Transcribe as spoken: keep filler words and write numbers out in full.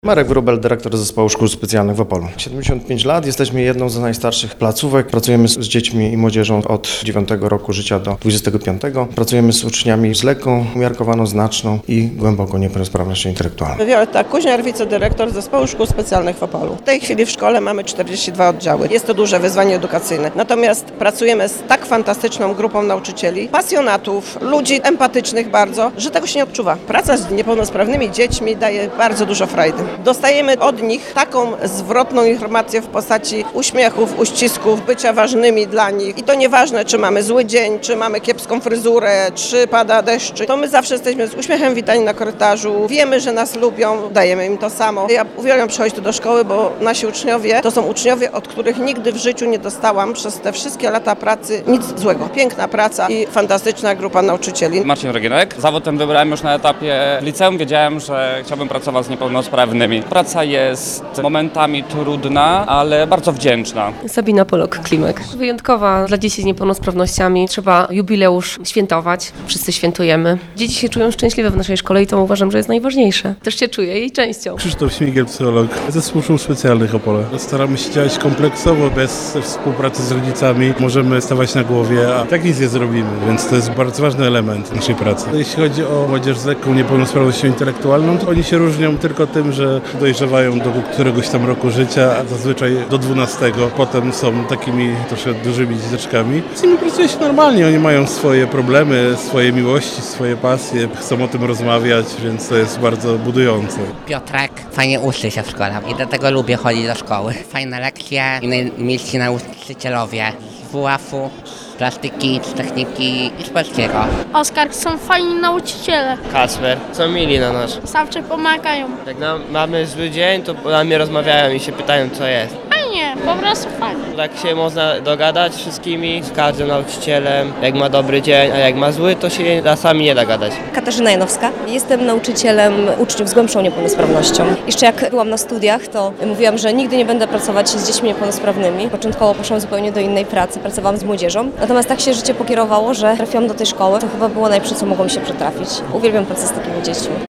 Marek Wróbel, dyrektor Zespołu Szkół Specjalnych w Opolu. siedemdziesiąt pięć lat, jesteśmy jedną z najstarszych placówek. Pracujemy z, z dziećmi i młodzieżą od dziewiątego roku życia do dwudziestego piątego. Pracujemy z uczniami z lekką, umiarkowaną, znaczną i głęboką niepełnosprawnością intelektualną. Wioletta Kuźniar, wicedyrektor Zespołu Szkół Specjalnych w Opolu. W tej chwili w szkole mamy czterdzieści dwa oddziały. Jest to duże wyzwanie edukacyjne. Natomiast pracujemy z tak fantastyczną grupą nauczycieli, pasjonatów, ludzi empatycznych bardzo, że tego się nie odczuwa. Praca z niepełnosprawnymi dziećmi daje bardzo dużo frajdy. Dostajemy od nich taką zwrotną informację w postaci uśmiechów, uścisków, bycia ważnymi dla nich. I to nieważne, czy mamy zły dzień, czy mamy kiepską fryzurę, czy pada deszcz. To my zawsze jesteśmy z uśmiechem witani na korytarzu. Wiemy, że nas lubią, dajemy im to samo. Ja uwielbiam przychodzić tu do szkoły, bo nasi uczniowie to są uczniowie, od których nigdy w życiu nie dostałam przez te wszystkie lata pracy nic złego. Piękna praca i fantastyczna grupa nauczycieli. Marcin Rogienek. Zawód ten wybrałem już na etapie liceum. Wiedziałem, że chciałbym pracować z niepełnosprawnymi. Praca jest momentami trudna, ale bardzo wdzięczna. Sabina Polok-Klimek. Wyjątkowa dla dzieci z niepełnosprawnościami. Trzeba jubileusz świętować. Wszyscy świętujemy. Dzieci się czują szczęśliwe w naszej szkole i to uważam, że jest najważniejsze. Też się czuję jej częścią. Krzysztof Śmigiel, psycholog. Zespół Szkół Specjalnych Opole. Staramy się działać kompleksowo, bez współpracy z rodzicami. Możemy stawać na głowie, a tak nic nie zrobimy, więc to jest bardzo ważny element naszej pracy. Jeśli chodzi o młodzież z lekką niepełnosprawnością intelektualną, to oni się różnią tylko tym, że dojrzewają do któregoś tam roku życia, a zazwyczaj do dwunastego. Potem są takimi troszkę dużymi dzieciaczkami. Z nimi pracuje się normalnie, oni mają swoje problemy, swoje miłości, swoje pasje, chcą o tym rozmawiać, więc to jest bardzo budujące. Piotrek fajnie uczy się w szkole i dlatego lubię chodzić do szkoły. Fajne lekcje i najmilsi nauczycielowie z W F-u, plastyki, z techniki i z polskiego. Oskar, są fajni nauczyciele. Kacper, są mili na nas. Zawsze pomagają. Jak nam, mamy zły dzień, to na mnie rozmawiają i się pytają, co jest. Fajnie, po prostu fajnie. Tak się można dogadać z wszystkimi, z każdym nauczycielem. Jak ma dobry dzień, a jak ma zły, to się czasami nie da gadać. Katarzyna Janowska. Jestem nauczycielem uczniów z głębszą niepełnosprawnością. Jeszcze jak byłam na studiach, to mówiłam, że nigdy nie będę pracować z dziećmi niepełnosprawnymi. Początkowo poszłam zupełnie do innej pracy, pracowałam z młodzieżą. Natomiast tak się życie pokierowało, że trafiłam do tej szkoły. To chyba było najlepsze, co mogło mi się przytrafić. Uwielbiam pracę z takimi dziećmi.